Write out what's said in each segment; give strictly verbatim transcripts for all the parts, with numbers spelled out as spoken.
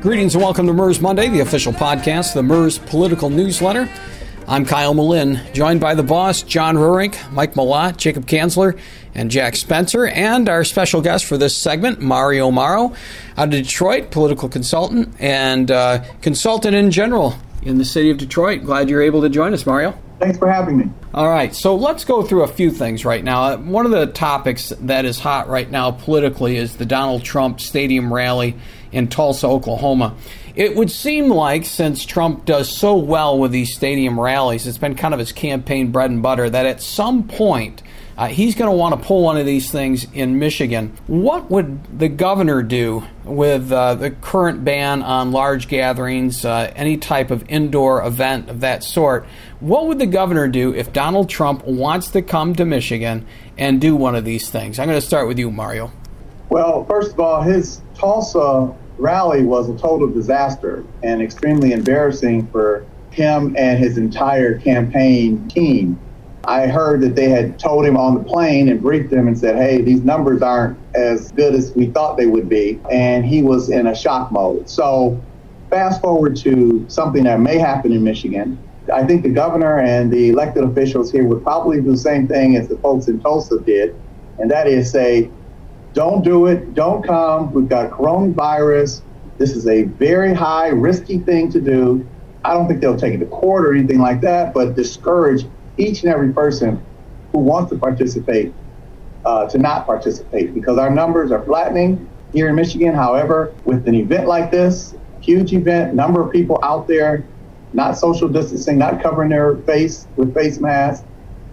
Greetings and welcome to M E R S Monday, the official podcast of the M E R S Political Newsletter. I'm Kyle Malin, joined by the boss, John Rurink, Mike Malott, Jacob Kanzler, and Jack Spencer, and our special guest for this segment, Mario Mauro, out of Detroit, political consultant and uh, consultant in general in the city of Detroit. Glad you're able to join us, Mario. Thanks for having me. All right, so let's go through a few things right now. One of the topics that is hot right now politically is the Donald Trump Stadium rally in Tulsa, Oklahoma. It would seem like, since Trump does so well with these stadium rallies, it's been kind of his campaign bread and butter, that at some point uh, he's going to want to pull one of these things in Michigan. What would the governor do with uh, the current ban on large gatherings, uh, any type of indoor event of that sort? What would the governor do if Donald Trump wants to come to Michigan and do one of these things? I'm going to start with you, Mario. Well, first of all, his Tulsa rally was a total disaster and extremely embarrassing for him and his entire campaign team. I heard that they had told him on the plane and briefed him and said, hey, these numbers aren't as good as we thought they would be. And he was in a shock mode. So fast forward to something that may happen in Michigan. I think the governor and the elected officials here would probably do the same thing as the folks in Tulsa did. And that is say, don't do it. Don't come. We've got coronavirus. This is a very high, risky thing to do. I don't think they'll take it to court or anything like that, but discourage each and every person who wants to participate uh, to not participate, because our numbers are flattening here in Michigan. However, with an event like this, huge event, number of people out there, not social distancing, not covering their face with face masks,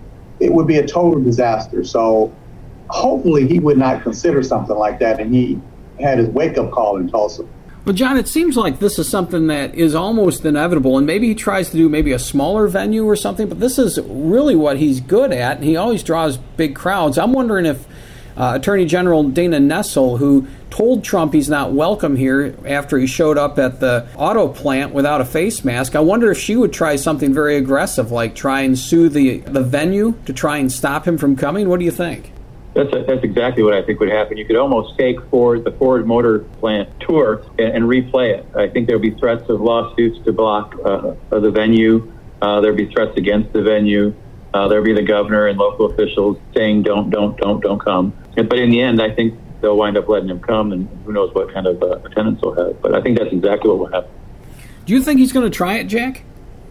it would be a total disaster. So hopefully he would not consider something like that, and he had his wake-up call in Tulsa. Well, John, it seems like this is something that is almost inevitable, and maybe he tries to do maybe a smaller venue or something, but this is really what he's good at, and he always draws big crowds. I'm wondering if uh, Attorney General Dana Nessel, who told Trump he's not welcome here after he showed up at the auto plant without a face mask, I wonder if she would try something very aggressive, like try and sue the, the venue to try and stop him from coming. What do you think? That's that's exactly what I think would happen. You could almost take Ford, the Ford Motor Plant tour and, and replay it. I think there would be threats of lawsuits to block uh, the venue. Uh, there would be threats against the venue. Uh, there would be the governor and local officials saying, don't, don't, don't, don't come. But in the end, I think they'll wind up letting him come, and who knows what kind of uh, attendance he'll have. But I think that's exactly what will happen. Do you think he's going to try it, Jack?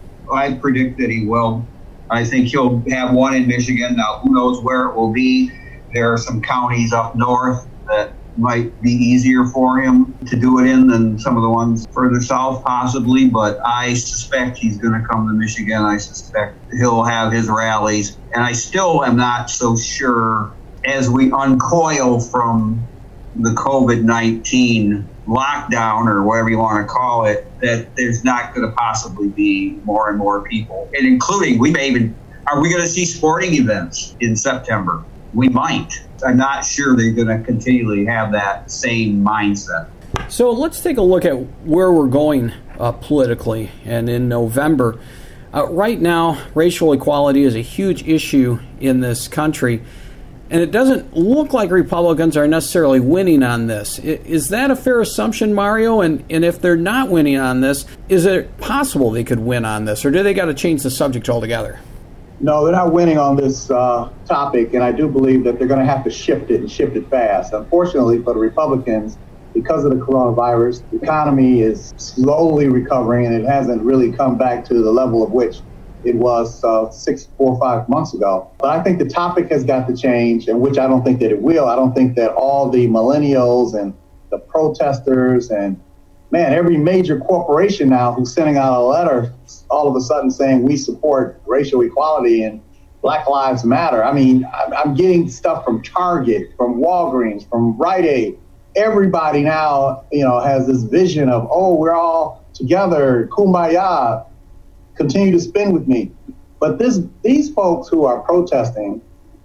I predict that he will. I think he'll have one in Michigan. Now, who knows where it will be. There are some counties up north that might be easier for him to do it in than some of the ones further south, possibly. But I suspect he's going to come to Michigan. I suspect he'll have his rallies. And I still am not so sure, as we uncoil from the COVID nineteen lockdown, or whatever you want to call it, that there's not going to possibly be more and more people. And including, we may even, are we going to see sporting events in September? We might. I'm not sure they're going to continually have that same mindset. So let's take a look at where we're going uh, politically. And in November, uh, right now, racial equality is a huge issue in this country. And it doesn't look like Republicans are necessarily winning on this. Is that a fair assumption, Mario? And, and if they're not winning on this, is it possible they could win on this? Or do they got to change the subject altogether? No, they're not winning on this uh, topic, and I do believe that they're going to have to shift it and shift it fast. Unfortunately for the Republicans, because of the coronavirus, the economy is slowly recovering, and it hasn't really come back to the level of which it was uh, six, four, or five months ago. But I think the topic has got to change, and which I don't think that it will. I don't think that all the millennials and the protesters and man, every major corporation now who's sending out a letter all of a sudden saying we support racial equality and Black Lives Matter. I mean, I'm getting stuff from Target, from Walgreens, from Rite Aid. Everybody now, you know, has this vision of, oh, we're all together, kumbaya, continue to spin with me. But this, these folks who are protesting,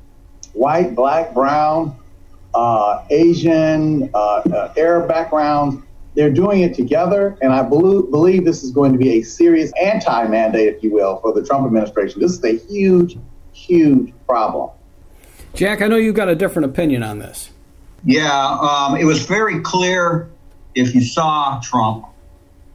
white, black, brown, uh, Asian, uh, uh, Arab backgrounds, they're doing it together, and I believe, believe this is going to be a serious anti-mandate, if you will, for the Trump administration. This is a huge, huge problem. Jack, I know you've got a different opinion on this. Yeah, um, it was very clear if you saw Trump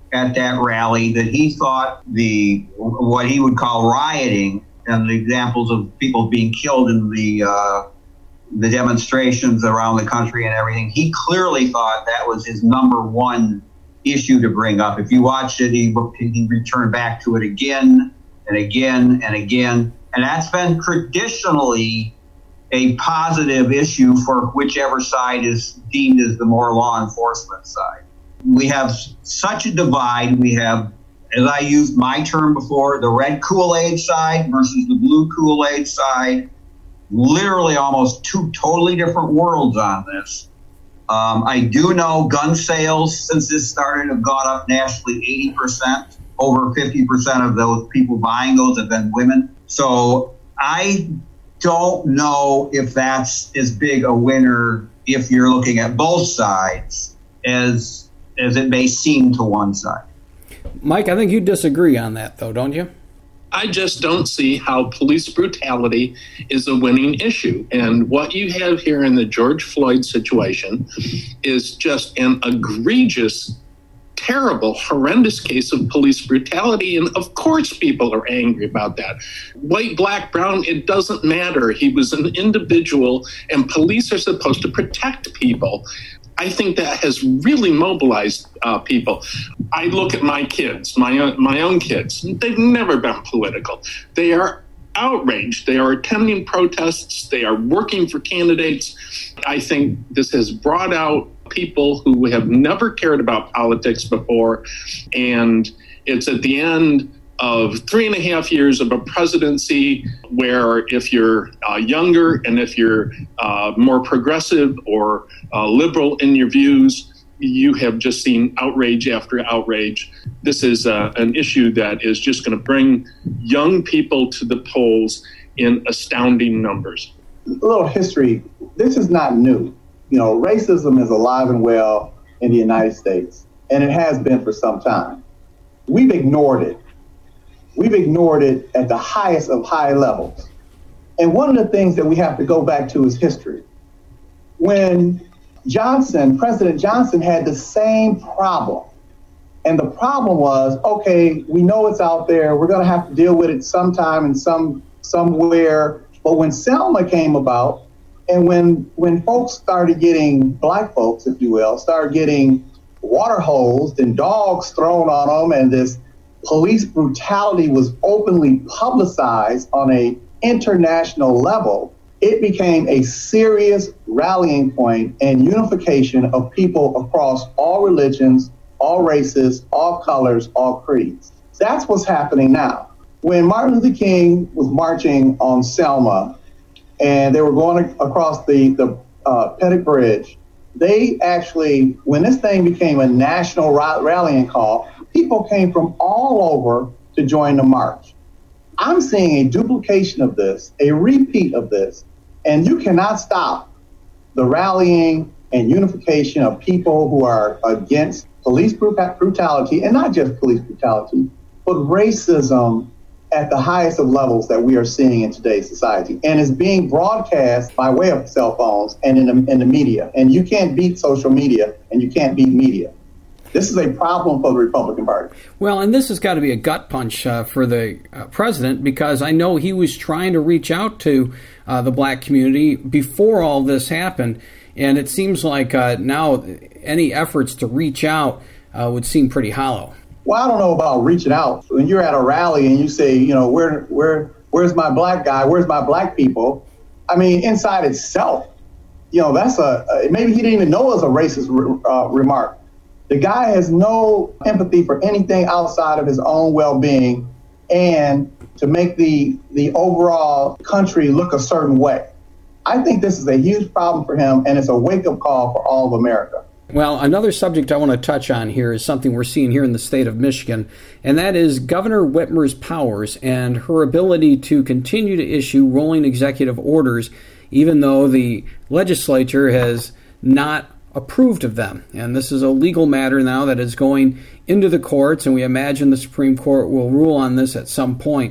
at that rally that he thought the what he would call rioting and the examples of people being killed in the uh, the demonstrations around the country and everything, he clearly thought that was his number one issue to bring up. If you watched it, he, he returned back to it again and again and again. And that's been traditionally a positive issue for whichever side is deemed as the more law enforcement side. We have such a divide. We have, as I used my term before, the red Kool-Aid side versus the blue Kool-Aid side. Literally almost two totally different worlds on this. Um, I do know gun sales since this started have gone up nationally eighty percent. Over fifty percent of those people buying those have been women. So I don't know if that's as big a winner if you're looking at both sides as as it may seem to one side. Mike, I think you disagree on that, though, don't you? I just don't see how police brutality is a winning issue. And what you have here in the George Floyd situation is just an egregious, terrible, horrendous case of police brutality. And of course people are angry about that. White, black, brown, it doesn't matter. He was an individual, and police are supposed to protect people. I think that has really mobilized uh, people. I look at my kids, my own, my own kids. They've never been political. They are outraged. They are attending protests. They are working for candidates. I think this has brought out people who have never cared about politics before. And it's at the end of three and a half years of a presidency where if you're uh, younger and if you're uh, more progressive or uh, liberal in your views, you have just seen outrage after outrage. This is uh, an issue that is just going to bring young people to the polls in astounding numbers. A little history. This is not new. You know, racism is alive and well in the United States, and it has been for some time. We've ignored it. We've ignored it at the highest of high levels. And one of the things that we have to go back to is history. When Johnson, President Johnson had the same problem. And the problem was, okay, we know it's out there. We're going to have to deal with it sometime and some somewhere. But when Selma came about, and when when folks started getting, black folks, if you will, started getting water hosed and dogs thrown on them, and this police brutality was openly publicized on a international level, it became a serious rallying point and unification of people across all religions, all races, all colors, all creeds. That's what's happening now. When Martin Luther King was marching on Selma and they were going across the, the uh, Pettit Bridge, they actually, when this thing became a national rallying call, people came from all over to join the march. I'm seeing a duplication of this, a repeat of this, and you cannot stop the rallying and unification of people who are against police brutality, and not just police brutality, but racism at the highest of levels that we are seeing in today's society, and is being broadcast by way of cell phones and in the, in the media. And you can't beat social media, and you can't beat media. This is a problem for the Republican Party. Well, and this has got to be a gut punch uh, for the uh, president, because I know he was trying to reach out to uh, the black community before all this happened, and it seems like uh, now any efforts to reach out uh, would seem pretty hollow. Well, I don't know about reaching out. When you're at a rally and you say, you know, where, where, where's my black guy? Where's my black people? I mean, inside itself, you know, that's a, a maybe he didn't even know it was a racist re, uh, remark. The guy has no empathy for anything outside of his own well-being and to make the the overall country look a certain way. I think this is a huge problem for him, and it's a wake-up call for all of America. Well, another subject I want to touch on here is something we're seeing here in the state of Michigan, and that is Governor Whitmer's powers and her ability to continue to issue rolling executive orders, even though the legislature has not approved of them. And this is a legal matter now that is going into the courts, and we imagine the Supreme Court will rule on this at some point.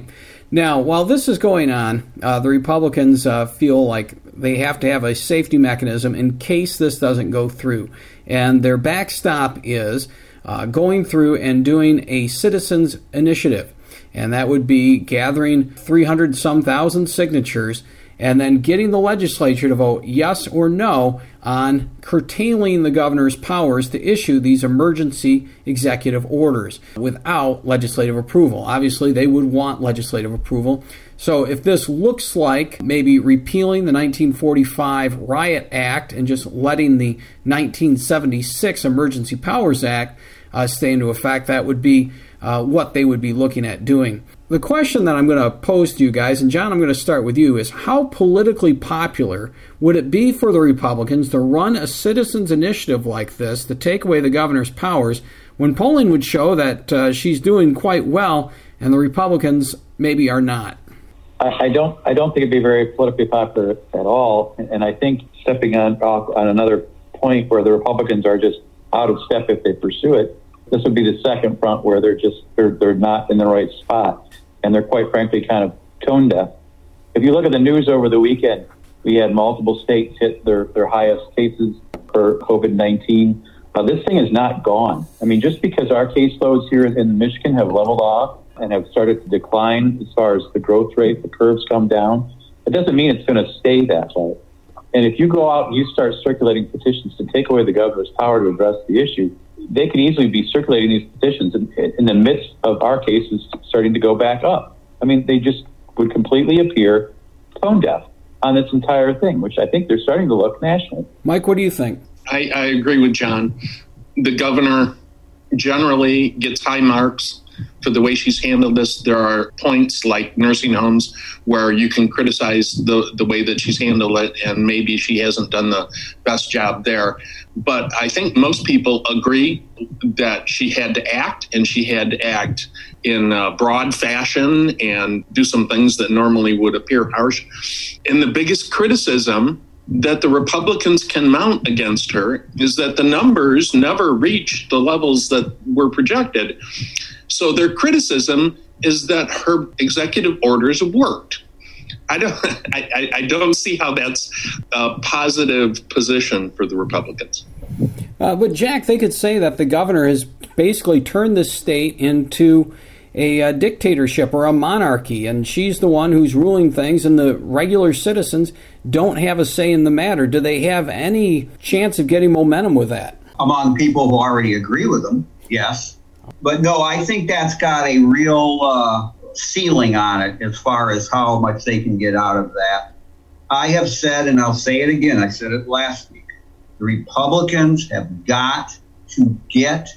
Now, while this is going on, uh, the Republicans uh, feel like they have to have a safety mechanism in case this doesn't go through. And their backstop is uh, going through and doing a citizens initiative. And that would be gathering three hundred some thousand signatures and then getting the legislature to vote yes or no on curtailing the governor's powers to issue these emergency executive orders without legislative approval. Obviously, they would want legislative approval. So if this looks like maybe repealing the nineteen forty-five Riot Act and just letting the nineteen seventy-six Emergency Powers Act uh, stay into effect, that would be uh, what they would be looking at doing. The question that I'm going to pose to you guys, and John, I'm going to start with you, is how politically popular would it be for the Republicans to run a citizens initiative like this to take away the governor's powers when polling would show that uh, she's doing quite well and the Republicans maybe are not? I, I don't. I don't think it'd be very politically popular at all. And I think stepping on off on another point where the Republicans are just out of step if they pursue it, this would be the second front where they're just they're they're not in the right spot. And they're quite frankly kind of tone deaf. If you look at the news over the weekend, we had multiple states hit their, their highest cases for COVID nineteen. Uh, this thing is not gone. I mean, just because our caseloads here in Michigan have leveled off and have started to decline as far as the growth rate, the curves come down, it doesn't mean it's going to stay that way. And if you go out and you start circulating petitions to take away the governor's power to address the issue, they could easily be circulating these petitions in, in the midst of our cases starting to go back up. I mean, they just would completely appear tone deaf on this entire thing, which I think they're starting to look nationally. Mike, what do you think? I, I agree with John. The governor generally gets high marks for the way she's handled this. There are points like nursing homes where you can criticize the, the way that she's handled it, and maybe she hasn't done the best job there. But I think most people agree that she had to act, and she had to act in a broad fashion and do some things that normally would appear harsh. And the biggest criticism that the Republicans can mount against her is that the numbers never reach the levels that were projected. So their criticism is that her executive orders worked. I don't, I, I don't see how that's a positive position for the Republicans. Uh, but Jack, they could say that the governor has basically turned this state into a, a dictatorship or a monarchy, and she's the one who's ruling things, and the regular citizens don't have a say in the matter. Do they have any chance of getting momentum with that? Among people who already agree with them, yes. But no, I think that's got a real uh, ceiling on it as far as how much they can get out of that. I have said, and I'll say it again, I said it last week, the Republicans have got to get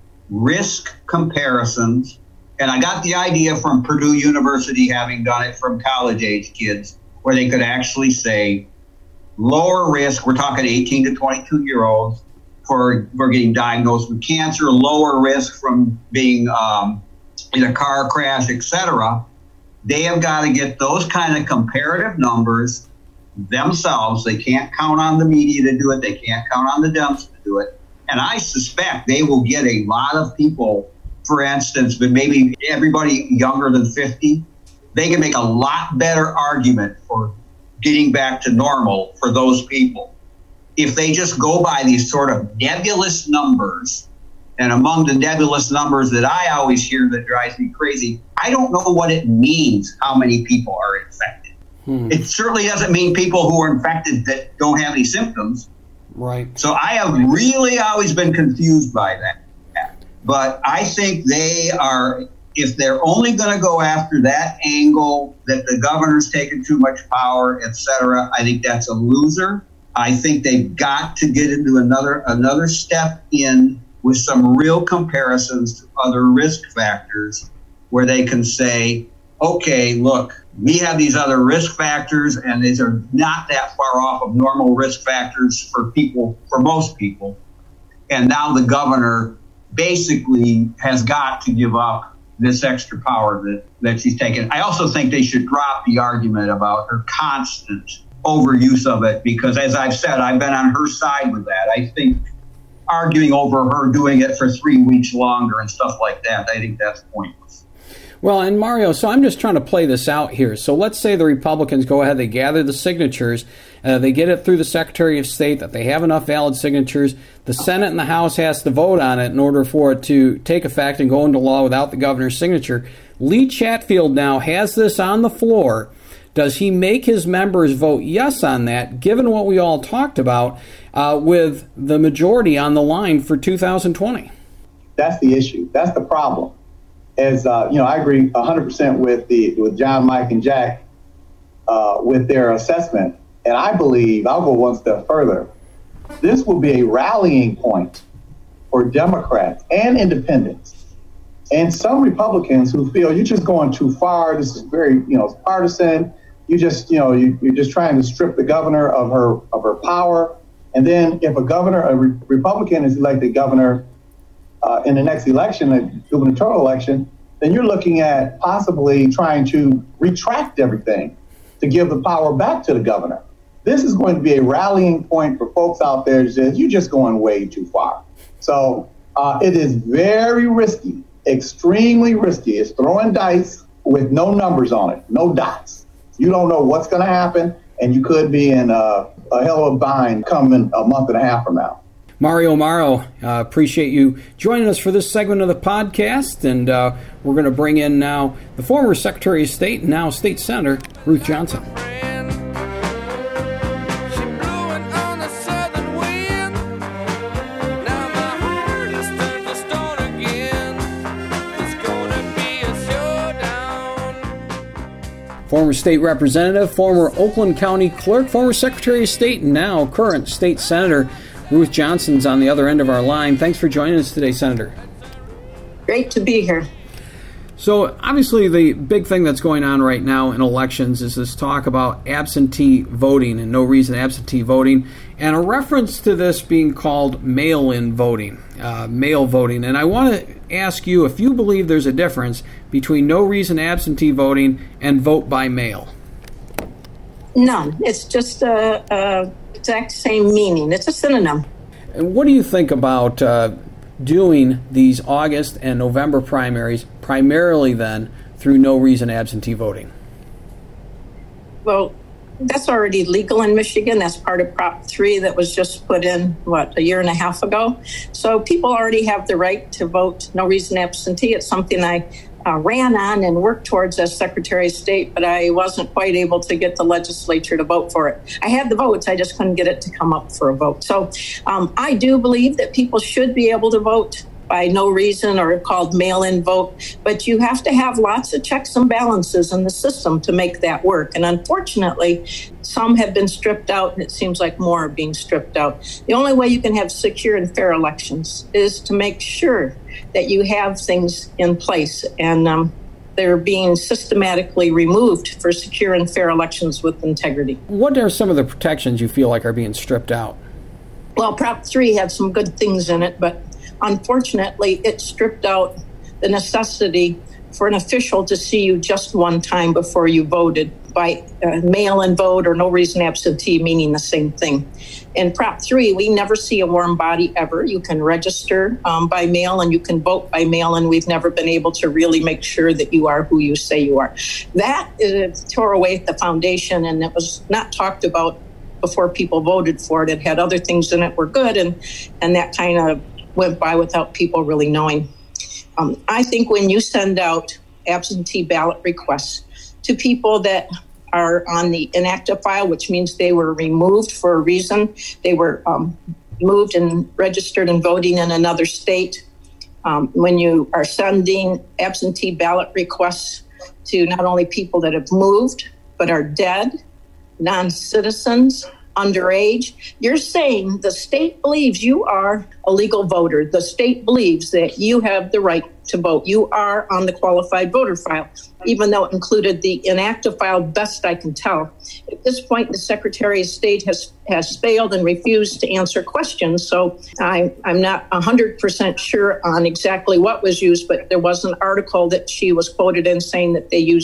risk comparisons. And I got the idea from Purdue University, having done it from college-age kids, where they could actually say lower risk, we're talking eighteen to twenty-two-year-olds, for, for getting diagnosed with cancer, lower risk from being um, in a car crash, et cetera. They have got to get those kind of comparative numbers themselves. They can't count on the media to do it. They can't count on the Dems to do it. And I suspect they will get a lot of people, for instance, but maybe everybody younger than fifty, they can make a lot better argument for getting back to normal for those people. If they just go by these sort of nebulous numbers, and among the nebulous numbers that I always hear that drives me crazy, I don't know what it means how many people are infected. Hmm. It certainly doesn't mean people who are infected that don't have any symptoms. Right. So I have really always been confused by that. But I think they are, if they're only going to go after that angle, that the governor's taken too much power, et cetera, I think that's a loser. I think they've got to get into another another step in with some real comparisons to other risk factors where they can say, okay, look, we have these other risk factors, and these are not that far off of normal risk factors for people, for most people. And now the governor basically has got to give up this extra power that, that she's taken. I also think they should drop the argument about her constant overuse of it, because as I've said, I've been on her side with that. I think arguing over her doing it for three weeks longer and stuff like that, I think that's pointless. Well, and Mario, so I'm just trying to play this out here. So let's say the Republicans go ahead, they gather the signatures, uh, they get it through the Secretary of State that they have enough valid signatures. The Senate and the House has to vote on it in order for it to take effect and go into law without the governor's signature. Lee Chatfield now has this on the floor. Does he make his members vote yes on that, given what we all talked about, uh, with the majority on the line for two thousand twenty? That's the issue. That's the problem. As uh, you know, I agree one hundred percent with the with John, Mike, and Jack uh, with their assessment. And I believe, I'll go one step further, this will be a rallying point for Democrats and independents and some Republicans who feel you're just going too far. This is very, you know, partisan. You just, you know, you, you're just trying to strip the governor of her of her power. And then if a governor, a re- Republican is elected governor uh, in the next election, a gubernatorial election, then you're looking at possibly trying to retract everything to give the power back to the governor. This is going to be a rallying point for folks out there that says you're just going way too far. So uh, it is very risky, extremely risky. It's throwing dice with no numbers on it, no dots. You don't know what's going to happen, and you could be in a, a hell of a bind coming a month and a half from now. Mario Mauro, uh, appreciate you joining us for this segment of the podcast, and uh, we're going to bring in now the former Secretary of State and now State Senator Ruth Johnson. Former state representative, former Oakland County clerk, former Secretary of State, and now current state senator Ruth Johnson's on the other end of our line. Thanks for joining us today, Senator. Great to be here. So obviously the big thing that's going on right now in elections is this talk about absentee voting and no reason absentee voting, and a reference to this being called mail-in voting, uh, mail voting. And I want to ask you if you believe there's a difference between no reason absentee voting and vote by mail. None. It's just a, a exact same meaning. It's a synonym. And what do you think about uh, doing these August and November primaries primarily then through no reason absentee voting? Well, that's already legal in Michigan. That's part of Prop three that was just put in, what, a year and a half ago. So people already have the right to vote no reason absentee. It's something I uh, ran on and worked towards as Secretary of State, but I wasn't quite able to get the legislature to vote for it. I had the votes, I just couldn't get it to come up for a vote. So um, I do believe that people should be able to vote by no reason, or called mail-in vote, but you have to have lots of checks and balances in the system to make that work. And unfortunately, some have been stripped out, and it seems like more are being stripped out. The only way you can have secure and fair elections is to make sure that you have things in place, and um, they're being systematically removed for secure and fair elections with integrity. What are some of the protections you feel like are being stripped out? Well, Prop three had some good things in it, but unfortunately, it stripped out the necessity for an official to see you just one time before you voted by uh, mail-in vote or no reason absentee, meaning the same thing. In Prop three, we never see a warm body ever. You can register um, by mail and you can vote by mail, and we've never been able to really make sure that you are who you say you are. That uh, tore away the foundation, and it was not talked about before people voted for it. It had other things in it were good, and, and that kind of went by without people really knowing. Um, I think when you send out absentee ballot requests to people that are on the inactive file, which means they were removed for a reason, they were um, moved and registered and voting in another state, um, when you are sending absentee ballot requests to not only people that have moved, but are dead, non-citizens, underage, you're saying the state believes you are a legal voter. The state believes that you have the right to vote. You are on the qualified voter file, even though it included the inactive file, best I can tell. At this point, the Secretary of State has, has failed and refused to answer questions, so I, I'm not one hundred percent sure on exactly what was used, but there was an article that she was quoted in saying that they used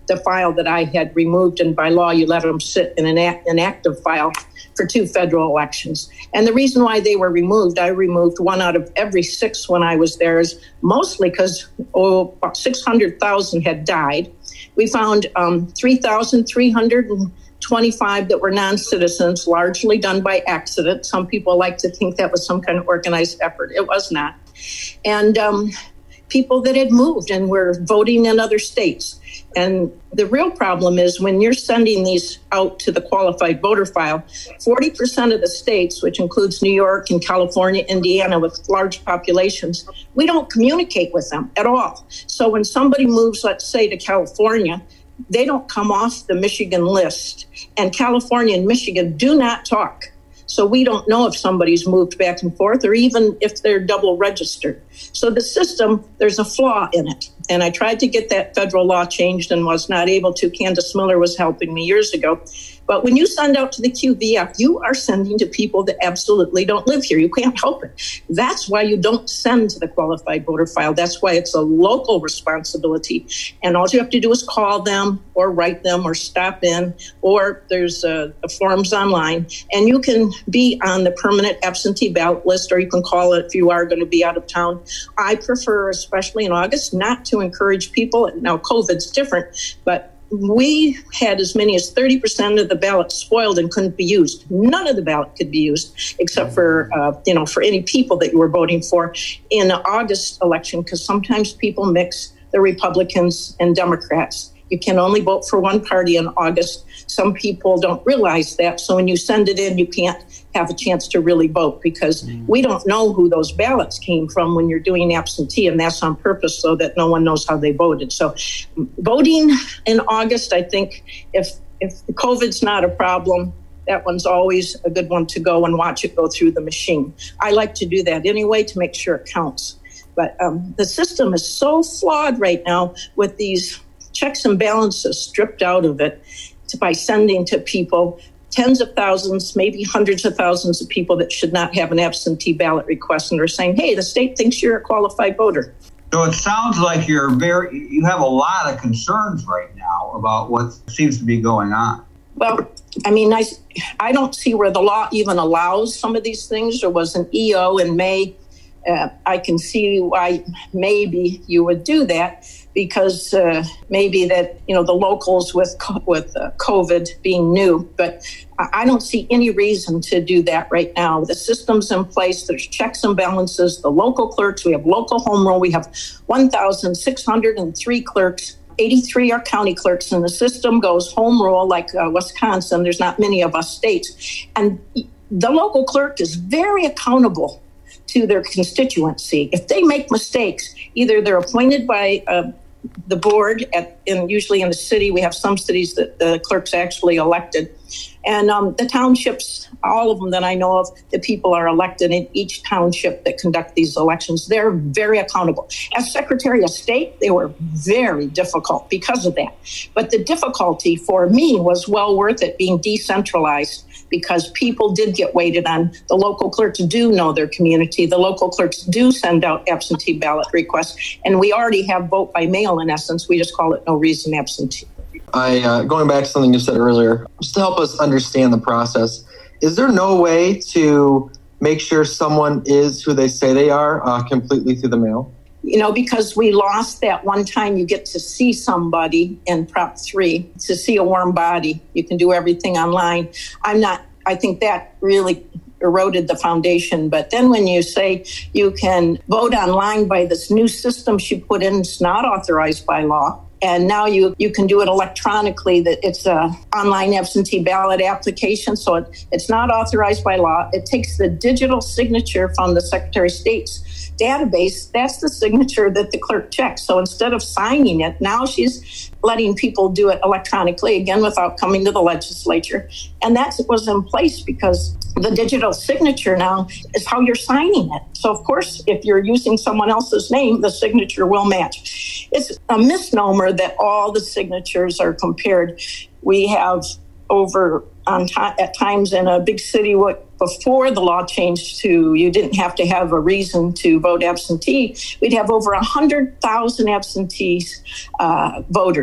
the file that I had removed, and by law you let them sit in an, act, an active file for two federal elections. And the reason why they were removed, I removed one out of every six when I was there, is mostly because oh, about six hundred thousand had died. We found um, three thousand three hundred twenty-five that were non-citizens, largely done by accident. Some people like to think that was some kind of organized effort. It was not. And um, people that had moved and were voting in other states. And the real problem is when you're sending these out to the qualified voter file, forty percent of the states, which includes New York and California, Indiana, with large populations, we don't communicate with them at all. So when somebody moves, let's say, to California, they don't come off the Michigan list. And California and Michigan do not talk. So we don't know if somebody's moved back and forth or even if they're double registered. So the system, there's a flaw in it. And I tried to get that federal law changed and was not able to. Candace Miller was helping me years ago. But when you send out to the Q V F, you are sending to people that absolutely don't live here. You can't help it. That's why you don't send to the qualified voter file. That's why it's a local responsibility. And all you have to do is call them or write them or stop in, or there's a, a forms online. And you can be on the permanent absentee ballot list, or you can call it if you are going to be out of town. I prefer, especially in August, not to encourage people. Now, COVID's different, but we had as many as thirty percent of the ballot spoiled and couldn't be used. None of the ballot could be used except for, uh, you know, for any people that you were voting for in the August election, because sometimes people mix the Republicans and Democrats. You can only vote for one party in August. Some people don't realize that. So when you send it in, you can't have a chance to really vote because mm. we don't know who those ballots came from when you're doing absentee, and that's on purpose so that no one knows how they voted. So voting in August, I think if if the COVID's not a problem, that one's always a good one to go and watch it go through the machine. I like to do that anyway to make sure it counts. But um, the system is so flawed right now with these checks and balances stripped out of it to, by sending to people tens of thousands, maybe hundreds of thousands of people that should not have an absentee ballot request, and are saying, hey, the state thinks you're a qualified voter. So it sounds like you're very, you have a lot of concerns right now about what seems to be going on. Well, I mean, I, I don't see where the law even allows some of these things. There was an E O in May. Uh, I can see why maybe you would do that, because uh, maybe that, you know, the locals with with uh, COVID being new, but I don't see any reason to do that right now. The system's in place. There's checks and balances. The local clerks, we have local home rule. We have one thousand six hundred three clerks. eighty-three are county clerks, and the system goes home rule like uh, Wisconsin. There's not many of us states. And the local clerk is very accountable to their constituency. If they make mistakes, either they're appointed by uh, the board, at, and usually in the city, we have some cities that the clerk's actually elected. And um, the townships, all of them that I know of, the people are elected in each township that conduct these elections. They're very accountable. As Secretary of State, they were very difficult because of that. But the difficulty for me was well worth it being decentralized, because people did get weighted on. The local clerks do know their community. The local clerks do send out absentee ballot requests. And we already have vote by mail in essence. We just call it no reason absentee. I uh, going back to something you said earlier, just to help us understand the process, is there no way to make sure someone is who they say they are uh, completely through the mail? You know, because we lost that one time you get to see somebody in Prop three, to see a warm body. You can do everything online. I'm not, I think that really eroded the foundation. But then when you say you can vote online by this new system she put in, it's not authorized by law. And now you, you can do it electronically. That it's a online absentee ballot application, so it, it's not authorized by law. It takes the digital signature from the Secretary of State's database. That's the signature that the clerk checks. So instead of signing it, now she's letting people do it electronically, again, without coming to the legislature. And that was in place because the digital signature now is how you're signing it. So, of course, if you're using someone else's name, the signature will match. It's a misnomer that all the signatures are compared. We have over on t- at times in a big city, what before the law changed to you didn't have to have a reason to vote absentee, we'd have over one hundred thousand absentee uh, voters.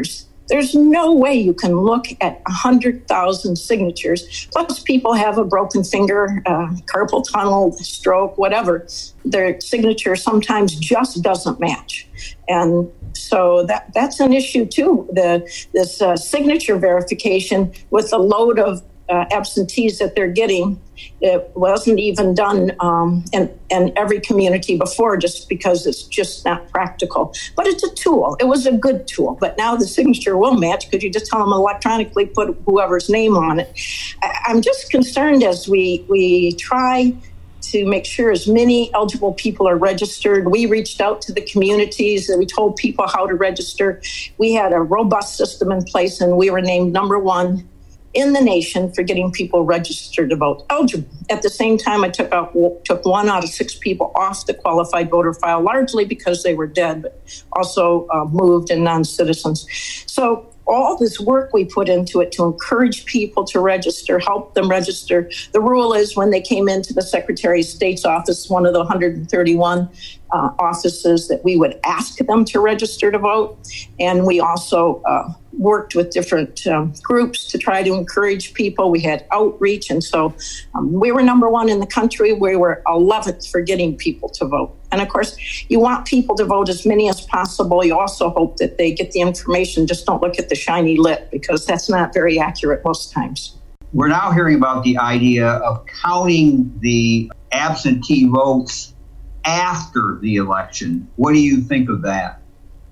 There's no way you can look at one hundred thousand signatures, plus people have a broken finger, uh, carpal tunnel, stroke, whatever. Their signature sometimes just doesn't match. And so that that's an issue too, the this uh, signature verification with the load of uh, absentees that they're getting. It wasn't even done um, in, in every community before, just because it's just not practical. But it's a tool. It was a good tool. But now the signature will match because you just tell them electronically put whoever's name on it. I, I'm just concerned as we we try to make sure as many eligible people are registered. We reached out to the communities and we told people how to register. We had a robust system in place, and we were named number one in the nation for getting people registered to vote eligible. At the same time, I took out took one out of six people off the qualified voter file, largely because they were dead, but also uh, moved and non-citizens. So all this work we put into it to encourage people to register, help them register. The rule is when they came into the Secretary of State's office, one of the one hundred thirty-one uh, offices, that we would ask them to register to vote. And we also uh, worked with different um, groups to try to encourage people. We had outreach. And so um, we were number one in the country. We were eleventh for getting people to vote. And of course, you want people to vote as many as possible. You also hope that they get the information. Just don't look at the shiny lip, because that's not very accurate most times. We're now hearing about the idea of counting the absentee votes after the election. What do you think of that?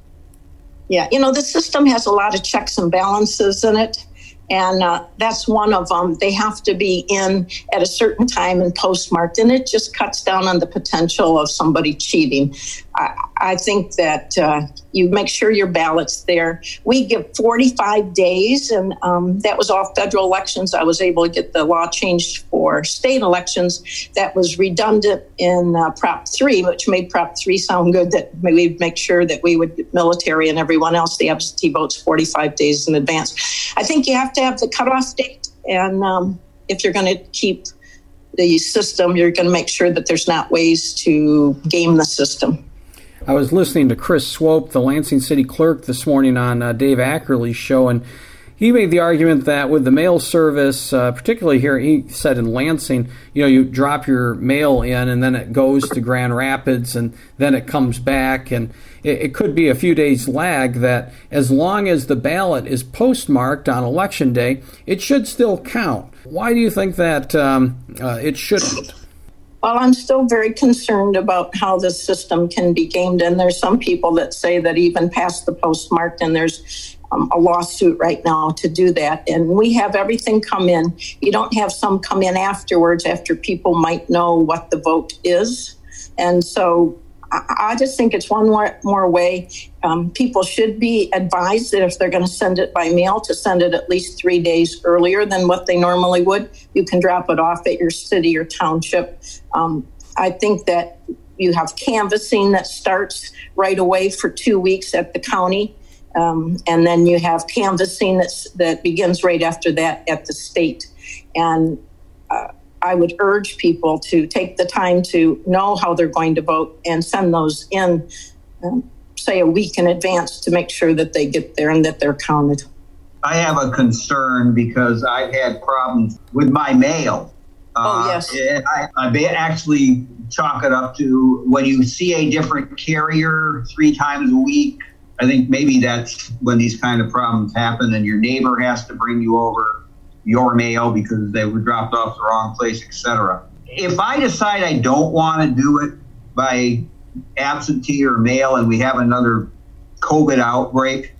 Yeah, you know, the system has a lot of checks and balances in it. And uh, that's one of them. They have to be in at a certain time and postmarked, and it just cuts down on the potential of somebody cheating. I, I think that uh, you make sure your ballot's there. We give forty-five days, and um, that was all federal elections. I was able to get the law changed for state elections. That was redundant in uh, Prop three, which made Prop three sound good, that we'd make sure that we would, military and everyone else, the absentee votes forty-five days in advance. I think you have to have the cutoff date, and um, if you're going to keep the system, you're going to make sure that there's not ways to game the system. I was listening to Chris Swope, the Lansing City Clerk, this morning on uh, Dave Ackerley's show, and he made the argument that with the mail service, uh, particularly here, he said in Lansing, you know, you drop your mail in and then it goes to Grand Rapids and then it comes back, and it, it could be a few days lag, that as long as the ballot is postmarked on Election Day, it should still count. Why do you think that um, uh, it shouldn't? Well, I'm still very concerned about how this system can be gamed, and there's some people that say that even past the postmarked, and there's um, a lawsuit right now to do that. And we have everything come in. You don't have some come in afterwards after people might know what the vote is. And so I just think it's one more, more way. Um, people should be advised that if they're going to send it by mail, to send it at least three days earlier than what they normally would. You can drop it off at your city or township. Um, I think that you have canvassing that starts right away for two weeks at the county. Um, and then you have canvassing that's, that begins right after that at the state. And uh, I would urge people to take the time to know how they're going to vote and send those in, um, say, a week in advance, to make sure that they get there and that they're counted. I have a concern because I've had problems with my mail. Oh, yes. Uh, I, I actually chalk it up to when you see a different carrier three times a week. I think maybe that's when these kind of problems happen, and your neighbor has to bring you over your mail because they were dropped off the wrong place, et cetera. If I decide I don't want to do it by absentee or mail and we have another COVID outbreak,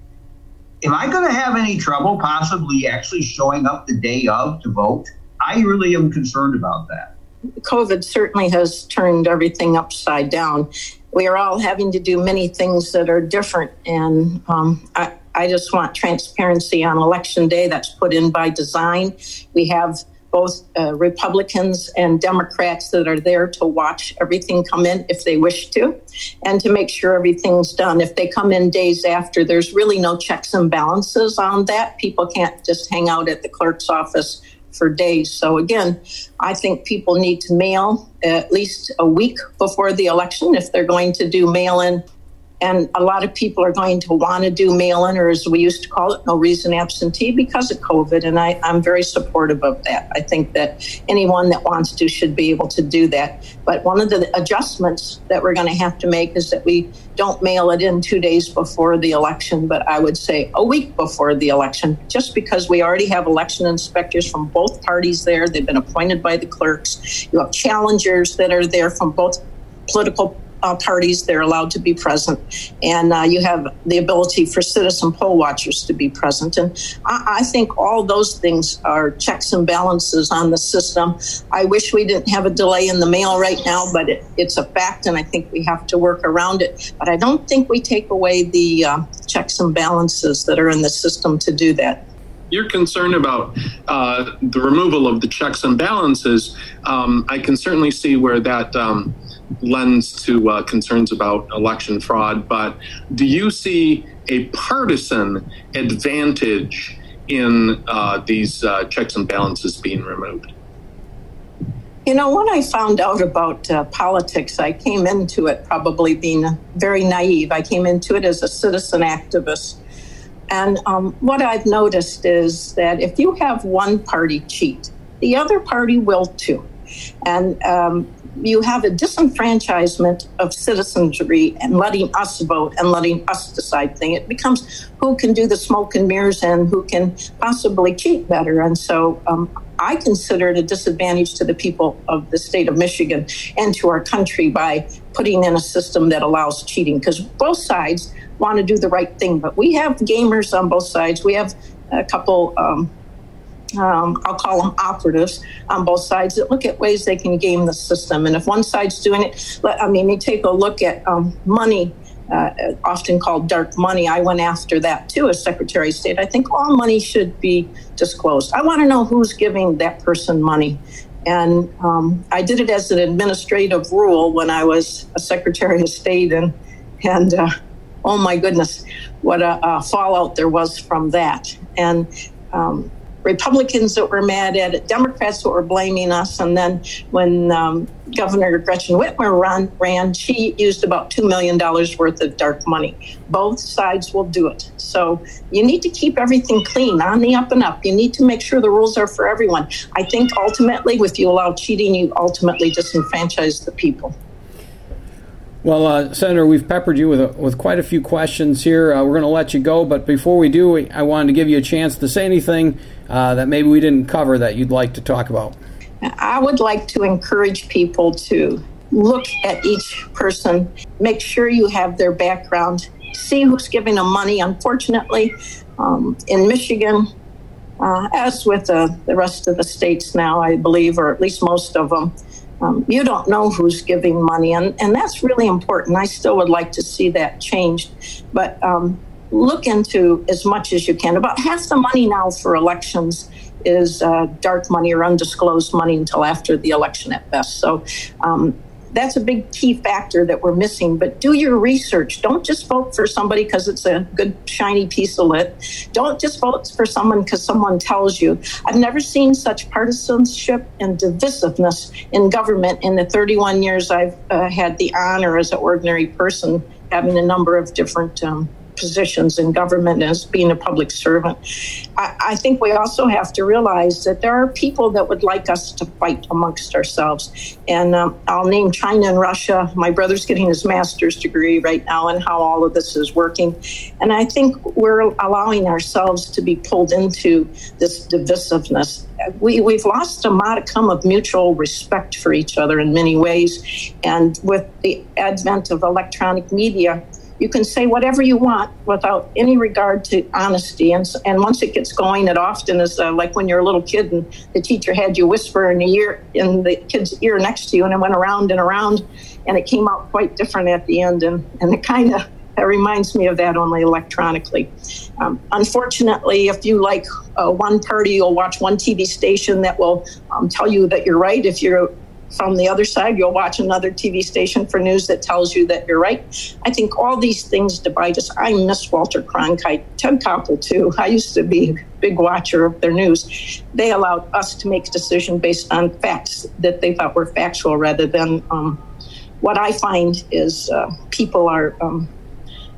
am I going to have any trouble possibly actually showing up the day of to vote? I really am concerned about that. COVID certainly has turned everything upside down. We are all having to do many things that are different, and um, I, I just want transparency on Election Day. That's put in by design. We have both uh, Republicans and Democrats that are there to watch everything come in if they wish to, and to make sure everything's done. If they come in days after, there's really no checks and balances on that. People can't just hang out at the clerk's office for days. So again, I think people need to mail at least a week before the election if they're going to do mail-in And a lot of people are going to want to do mail-in, or as we used to call it, no reason absentee, because of COVID. And I, I'm very supportive of that. I think that anyone that wants to should be able to do that. But one of the adjustments that we're going to have to make is that we don't mail it in two days before the election, but I would say a week before the election, just because we already have election inspectors from both parties there. They've been appointed by the clerks. You have challengers that are there from both political Uh, parties. They're allowed to be present, and uh, you have the ability for citizen poll watchers to be present. And I, I think all those things are checks and balances on the system. I wish we didn't have a delay in the mail right now, but it, it's a fact, and I think we have to work around it. But I don't think we take away the uh, checks and balances that are in the system to do that. You're concerned about uh, the removal of the checks and balances. Um, I can certainly see where that um, lends to uh, concerns about election fraud, but do you see a partisan advantage in uh, these uh, checks and balances being removed? You know, when I found out about uh, politics, I came into it probably being very naive. I came into it as a citizen activist. And um, what I've noticed is that if you have one party cheat, the other party will too. And um, you have a disenfranchisement of citizenry and letting us vote and letting us decide things. It becomes who can do the smoke and mirrors and who can possibly cheat better. And so um, I consider it a disadvantage to the people of the state of Michigan and to our country by putting in a system that allows cheating, because both sides want to do the right thing. But we have gamers on both sides. We have a couple, um, um, I'll call them operatives on both sides that look at ways they can game the system. And if one side's doing it, I mean, you take a look at um, money, uh, often called dark money. I went after that too as Secretary of State. I think all money should be disclosed. I want to know who's giving that person money. And um, I did it as an administrative rule when I was a Secretary of State, and and uh, oh my goodness, what a, a fallout there was from that. And um, Republicans that were mad at it, Democrats that were blaming us. And then when um, Governor Gretchen Whitmer ran, ran, she used about two million dollars worth of dark money. Both sides will do it. So you need to keep everything clean, on the up and up. You need to make sure the rules are for everyone. I think ultimately, if you allow cheating, you ultimately disenfranchise the people. Well, uh, Senator, we've peppered you with a, with quite a few questions here. Uh, we're going to let you go, but before we do, I wanted to give you a chance to say anything uh, that maybe we didn't cover that you'd like to talk about. I would like to encourage people to look at each person, make sure you have their background, see who's giving them money. Unfortunately, um, in Michigan, uh, as with uh, the rest of the states now, I believe, or at least most of them, Um, you don't know who's giving money, and, and that's really important. I still would like to see that changed. But um, look into as much as you can. About half the money now for elections is uh, dark money or undisclosed money until after the election at best. So um, that's a big key factor that we're missing. But do your research. Don't just vote for somebody because it's a good, shiny piece of lit. Don't just vote for someone because someone tells you. I've never seen such partisanship and divisiveness in government in the thirty-one years I've uh, had the honor as an ordinary person having a number of different um, positions in government as being a public servant. I, I think we also have to realize that there are people that would like us to fight amongst ourselves. And um, I'll name China and Russia. My brother's getting his master's degree right now and how all of this is working. And I think we're allowing ourselves to be pulled into this divisiveness. We, we've lost a modicum of mutual respect for each other in many ways. And with the advent of electronic media, you can say whatever you want without any regard to honesty. And, and once it gets going, it often is uh, like when you're a little kid and the teacher had you whisper in the ear, in the kid's ear next to you, and it went around and around, and it came out quite different at the end. And, and it kind of that reminds me of that, only electronically. Um, unfortunately, if you like uh, one party, you'll watch one T V station that will um, tell you that you're right. If you're from the other side, you'll watch another T V station for news that tells you that you're right. I think all these things divide us. I miss Walter Cronkite, Ted Koppel too. I used to be a big watcher of their news. They allowed us to make a decision based on facts that they thought were factual rather than um, what I find is uh, people are um,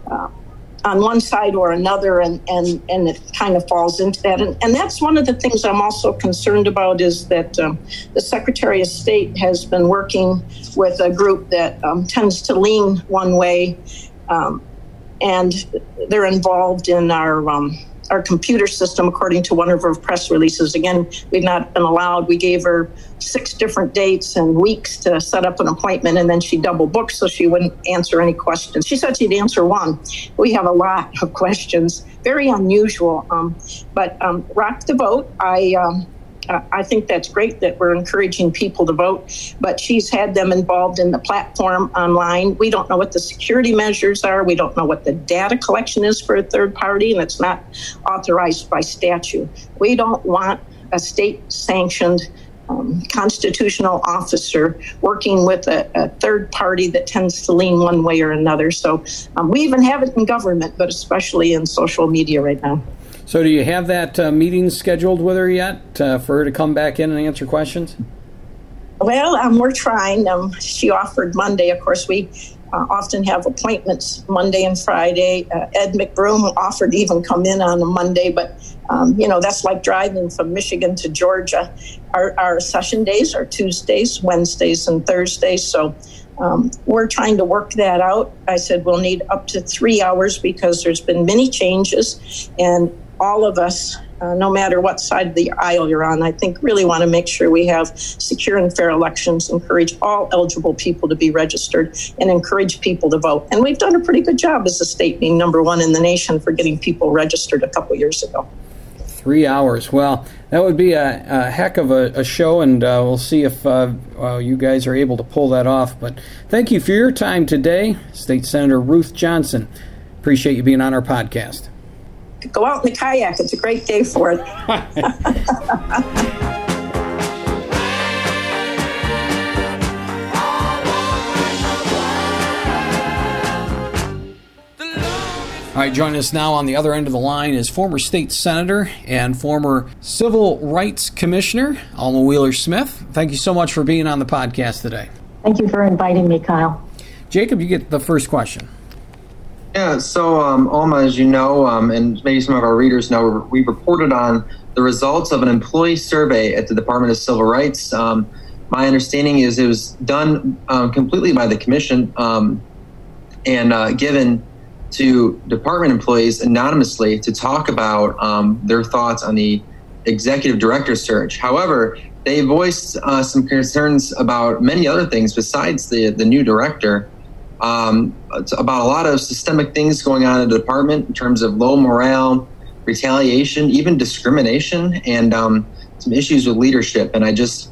uh, on one side or another, and, and, and it kind of falls into that. And, and that's one of the things I'm also concerned about, is that um, the Secretary of State has been working with a group that um, tends to lean one way, um, and they're involved in our um, our computer system, according to one of her press releases. Again, we've not been allowed. We gave her six different dates and weeks to set up an appointment, and then she double booked so she wouldn't answer any questions. She said she'd answer one. We have a lot of questions, very unusual. Um, but um, rock the vote. I um, Uh, I think that's great that we're encouraging people to vote, but she's had them involved in the platform online. We don't know what the security measures are. We don't know what the data collection is for a third party, and it's not authorized by statute. We don't want a state-sanctioned um, constitutional officer working with a, a third party that tends to lean one way or another. So um, we even have it in government, but especially in social media right now. So do you have that uh, meeting scheduled with her yet uh, for her to come back in and answer questions? Well, um, we're trying. Um, she offered Monday. Of course, we uh, often have appointments Monday and Friday. Uh, Ed McBroom offered to even come in on a Monday, but, um, you know, that's like driving from Michigan to Georgia. Our, our session days are Tuesdays, Wednesdays, and Thursdays, so Um, we're trying to work that out. I said we'll need up to three hours because there's been many changes, and all of us, uh, no matter what side of the aisle you're on, I think really want to make sure we have secure and fair elections, encourage all eligible people to be registered, and encourage people to vote. And we've done a pretty good job as a state, being number one in the nation for getting people registered a couple years ago. Three hours. Well, that would be a, a heck of a, a show, and uh, we'll see if uh, uh, you guys are able to pull that off. But thank you for your time today, State Senator Ruth Johnson. Appreciate you being on our podcast. Go out in the kayak. It's a great day for it. All right, joining us now on the other end of the line is former state senator and former civil rights commissioner, Alma Wheeler Smith. Thank you so much for being on the podcast today. Thank you for inviting me, Kyle. Jacob, you get the first question. Yeah, so um, Alma, as you know, um, and maybe some of our readers know, we reported on the results of an employee survey at the Department of Civil Rights. Um, my understanding is it was done um, completely by the commission um, and uh, given to department employees anonymously to talk about um, their thoughts on the executive director search. However, they voiced uh, some concerns about many other things besides the, the new director, um, about a lot of systemic things going on in the department in terms of low morale, retaliation, even discrimination, and um, some issues with leadership. And I just,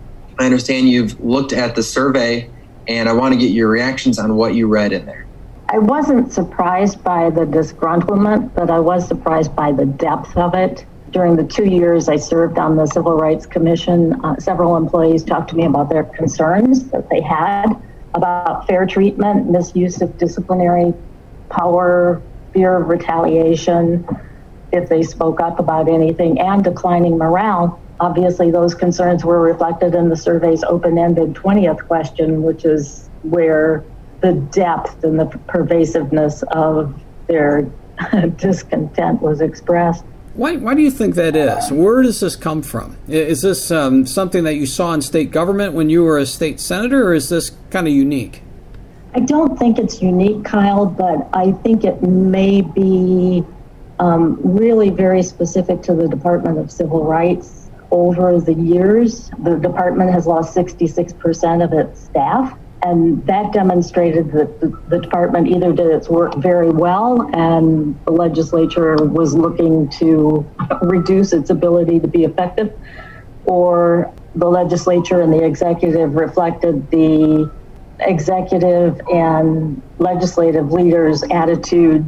I understand you've looked at the survey, and I want to get your reactions on what you read in there. I wasn't surprised by the disgruntlement, but I was surprised by the depth of it. During the two years I served on the Civil Rights Commission, uh, several employees talked to me about their concerns that they had about fair treatment, misuse of disciplinary power, fear of retaliation if they spoke up about anything, and declining morale. Obviously, those concerns were reflected in the survey's open-ended twentieth question, which is where the depth and the pervasiveness of their discontent was expressed. Why, why do you think that is? Where does this come from? Is this um, something that you saw in state government when you were a state senator, or is this kind of unique? I don't think it's unique, Kyle, but I think it may be um, really very specific to the Department of Civil Rights. Over the years, the department has lost sixty-six percent of its staff. And that demonstrated that the, the department either did its work very well and the legislature was looking to reduce its ability to be effective, or the legislature and the executive reflected the executive and legislative leaders' attitude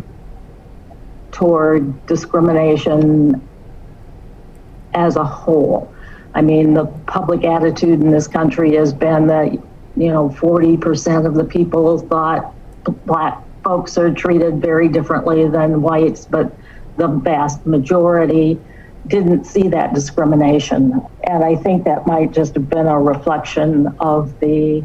toward discrimination as a whole. I mean, the public attitude in this country has been that, you know, forty percent of the people thought black folks are treated very differently than whites, but the vast majority didn't see that discrimination. And I think that might just have been a reflection of the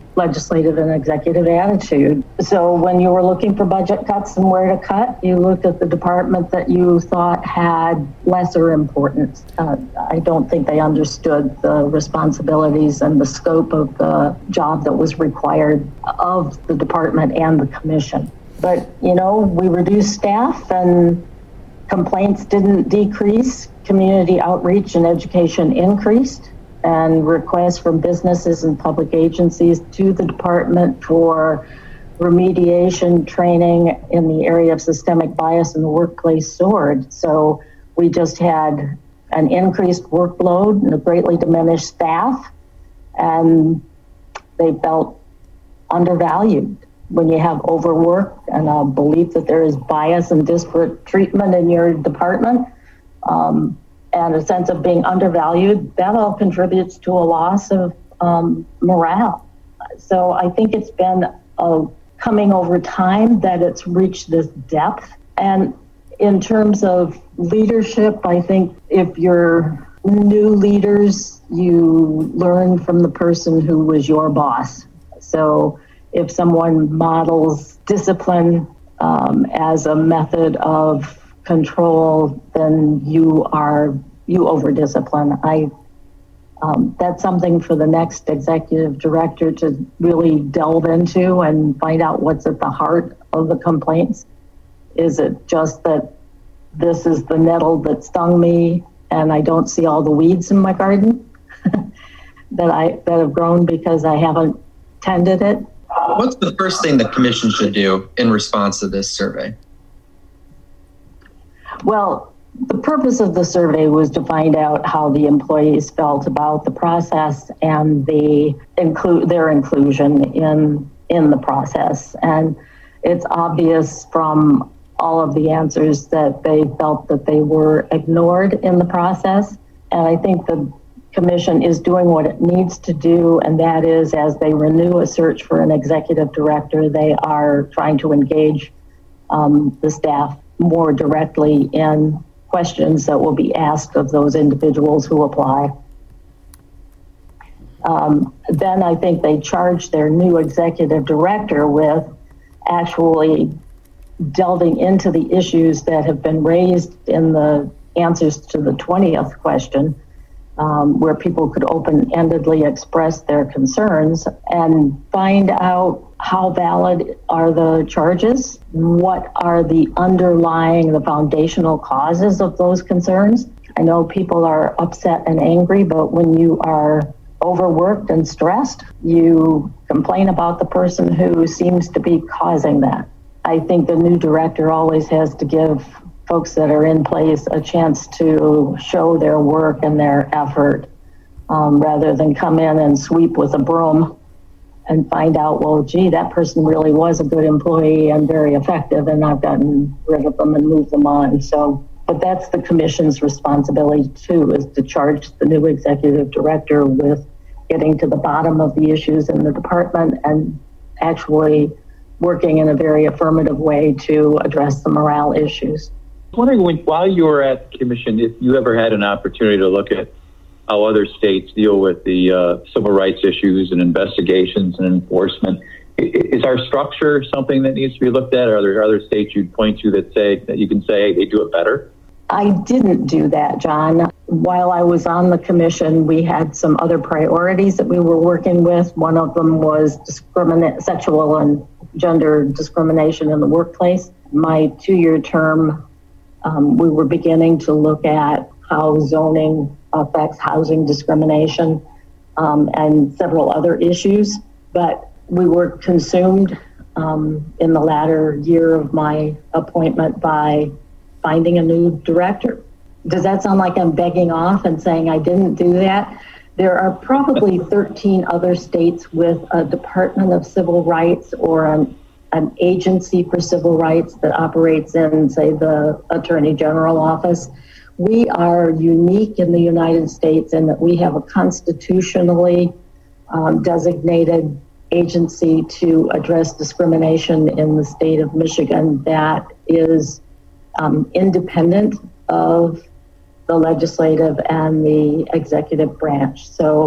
legislative and executive attitude. So when you were looking for budget cuts and where to cut, you looked at the department that you thought had lesser importance. Uh, I don't think they understood the responsibilities and the scope of the job that was required of the department and the commission. But, you know, we reduced staff and complaints didn't decrease. Community outreach and education increased, and requests from businesses and public agencies to the department for remediation training in the area of systemic bias in the workplace soared. So we just had an increased workload and a greatly diminished staff, and they felt undervalued. When you have overwork and a belief that there is bias and disparate treatment in your department, um, and a sense of being undervalued, that all contributes to a loss of um, morale. So I think it's been a coming over time that it's reached this depth. And in terms of leadership, I think if you're new leaders, you learn from the person who was your boss. So if someone models discipline um, as a method of control, then you are, you over-discipline. I, um, that's something for the next executive director to really delve into and find out what's at the heart of the complaints. Is it just that this is the nettle that stung me and I don't see all the weeds in my garden that I that have grown because I haven't tended it? What's the first thing the commission should do in response to this survey? Well, the purpose of the survey was to find out how the employees felt about the process and the include their inclusion in in the process. And it's obvious from all of the answers that they felt that they were ignored in the process. And I think the commission is doing what it needs to do, and that is, as they renew a search for an executive director, they are trying to engage um, the staff more directly in questions that will be asked of those individuals who apply. Um, then I think they charge their new executive director with actually delving into the issues that have been raised in the answers to the twentieth question, um, where people could open-endedly express their concerns and find out how valid are the charges, what are the underlying, the foundational causes of those concerns. I know people are upset and angry, but when you are overworked and stressed, you complain about the person who seems to be causing that. I think the new director always has to give folks that are in place a chance to show their work and their effort, um, rather than come in and sweep with a broom and find out, well, gee, that person really was a good employee and very effective, and I've gotten rid of them and moved them on. So, but that's the commission's responsibility too, is to charge the new executive director with getting to the bottom of the issues in the department and actually working in a very affirmative way to address the morale issues. I was wondering, when, while you were at the commission, if you ever had an opportunity to look at how other states deal with the uh, civil rights issues and investigations and enforcement. Is our structure something that needs to be looked at? Or are there other states you'd point to that say that you can say, hey, they do it better? I didn't do that, John. While I was on the commission, we had some other priorities that we were working with. One of them was discriminate, sexual and gender discrimination in the workplace. My two-year term, um, we were beginning to look at how zoning affects housing discrimination um, and several other issues. But we were consumed um, in the latter year of my appointment by finding a new director. Does that sound like I'm begging off and saying I didn't do that? There are probably thirteen other states with a Department of Civil Rights or an, an agency for civil rights that operates in, say, the Attorney General office. We are unique in the United States in that we have a constitutionally um, designated agency to address discrimination in the state of Michigan that is um, independent of the legislative and the executive branch. So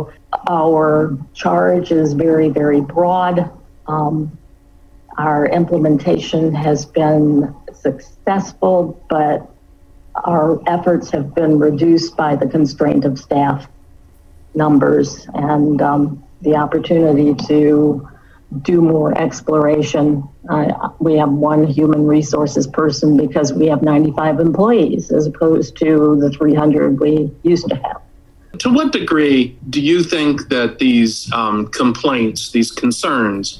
Our charge is very, very broad. Um, our implementation has been successful, but our efforts have been reduced by the constraint of staff numbers and um, the opportunity to do more exploration. Uh, we have one human resources person because we have ninety-five employees as opposed to the three hundred we used to have. To what degree do you think that these um, complaints, these concerns,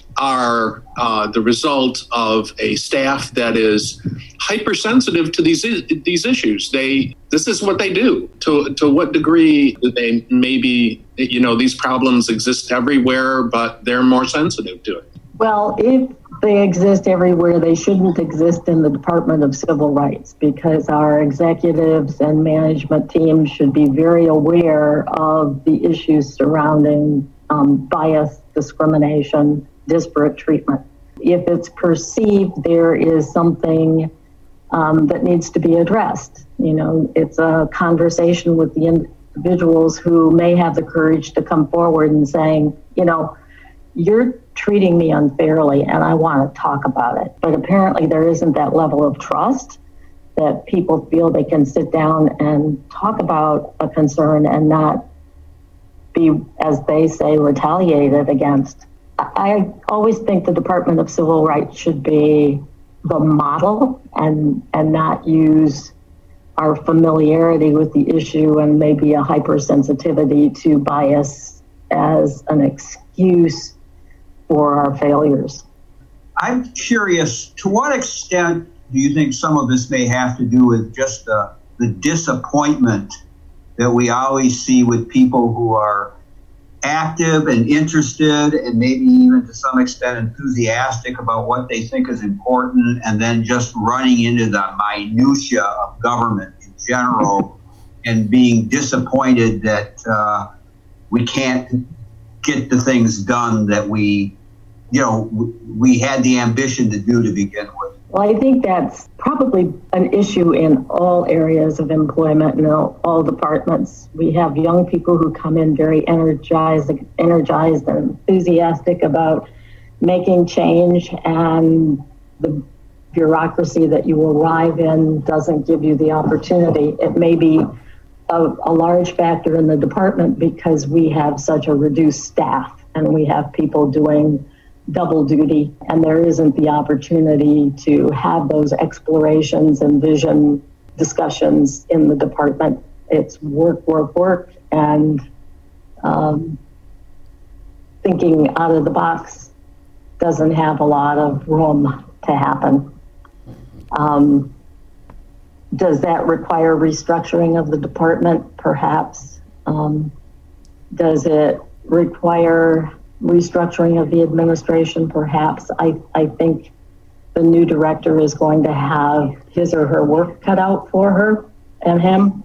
are uh, the result of a staff that is hypersensitive to these these issues? They this is what they do. To to what degree do they maybe, you know, these problems exist everywhere, but they're more sensitive to it? Well, if they exist everywhere, they shouldn't exist in the Department of Civil Rights, because our executives and management team should be very aware of the issues surrounding um, bias, discrimination, disparate treatment. If it's perceived there is something um, that needs to be addressed, you know, it's a conversation with the individuals who may have the courage to come forward and saying, you know, you're treating me unfairly and I want to talk about it. But apparently there isn't that level of trust that people feel they can sit down and talk about a concern and not be, as they say, retaliated against. I always think the Department of Civil Rights should be the model and and not use our familiarity with the issue and maybe a hypersensitivity to bias as an excuse for our failures. I'm curious, to what extent do you think some of this may have to do with just the, the disappointment that we always see with people who are active and interested and maybe even to some extent enthusiastic about what they think is important, and then just running into the minutia of government in general and being disappointed that uh, we can't get the things done that we, you know, we had the ambition to do to begin with? Well, I think that's probably an issue in all areas of employment in all, all departments. We have young people who come in very energized, energized and enthusiastic about making change, and the bureaucracy that you arrive in doesn't give you the opportunity. It may be a, a large factor in the department because we have such a reduced staff and we have people doing double duty, and there isn't the opportunity to have those explorations and vision discussions in the department. It's work, work, work, and um, thinking out of the box doesn't have a lot of room to happen. Um, does that require restructuring of the department? Perhaps. Um, does it require restructuring of the administration? Perhaps. I, I think the new director is going to have his or her work cut out for her and him.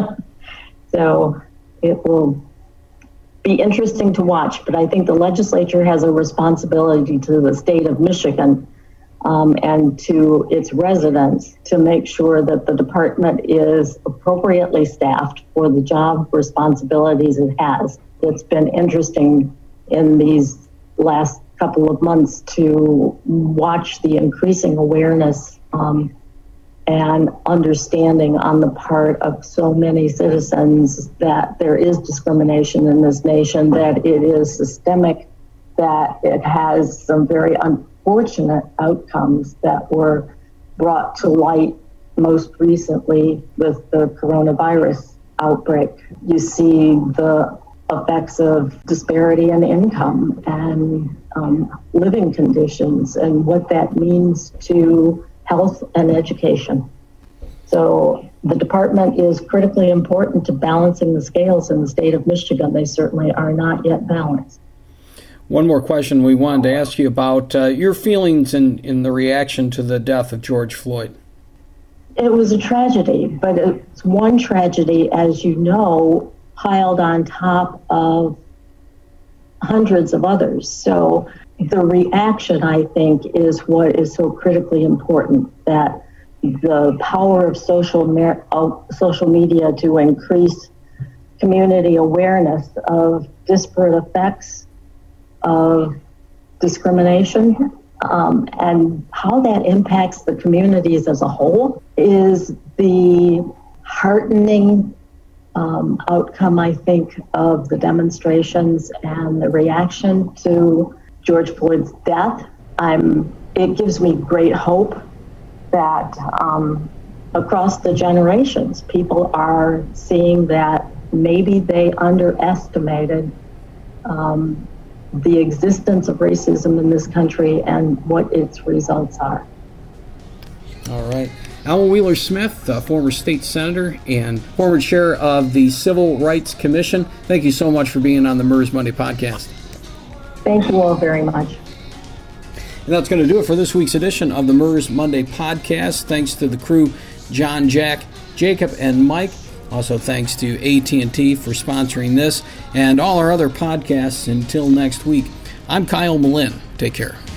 So it will be interesting to watch, but I think the legislature has a responsibility to the state of Michigan um, and to its residents to make sure that the department is appropriately staffed for the job responsibilities it has. It's been interesting in these last couple of months to watch the increasing awareness um, and understanding on the part of so many citizens that there is discrimination in this nation, that it is systemic, that it has some very unfortunate outcomes that were brought to light most recently with the coronavirus outbreak. You see the effects of disparity in income and um, living conditions and what that means to health and education. So the department is critically important to balancing the scales in the state of Michigan. They certainly are not yet balanced. One more question we wanted to ask you about uh, your feelings in, in the reaction to the death of George Floyd. It was a tragedy, but it's one tragedy, as you know, piled on top of hundreds of others. So the reaction, I think, is what is so critically important, that the power of social mer- of social media to increase community awareness of disparate effects of discrimination um, and how that impacts the communities as a whole is the heartening um, outcome, I think, of the demonstrations and the reaction to George Floyd's death. I'm, it gives me great hope that um, across the generations, people are seeing that maybe they underestimated um, the existence of racism in this country and what its results are. All right. Alma Wheeler Smith, uh, former state senator and former chair of the Civil Rights Commission, thank you so much for being on the MERS Monday podcast. Thank you all very much. And that's going to do it for this week's edition of the MERS Monday podcast. Thanks to the crew, John, Jack, Jacob, and Mike. Also thanks to A T and T for sponsoring this and all our other podcasts. Until next week, I'm Kyle Malin. Take care.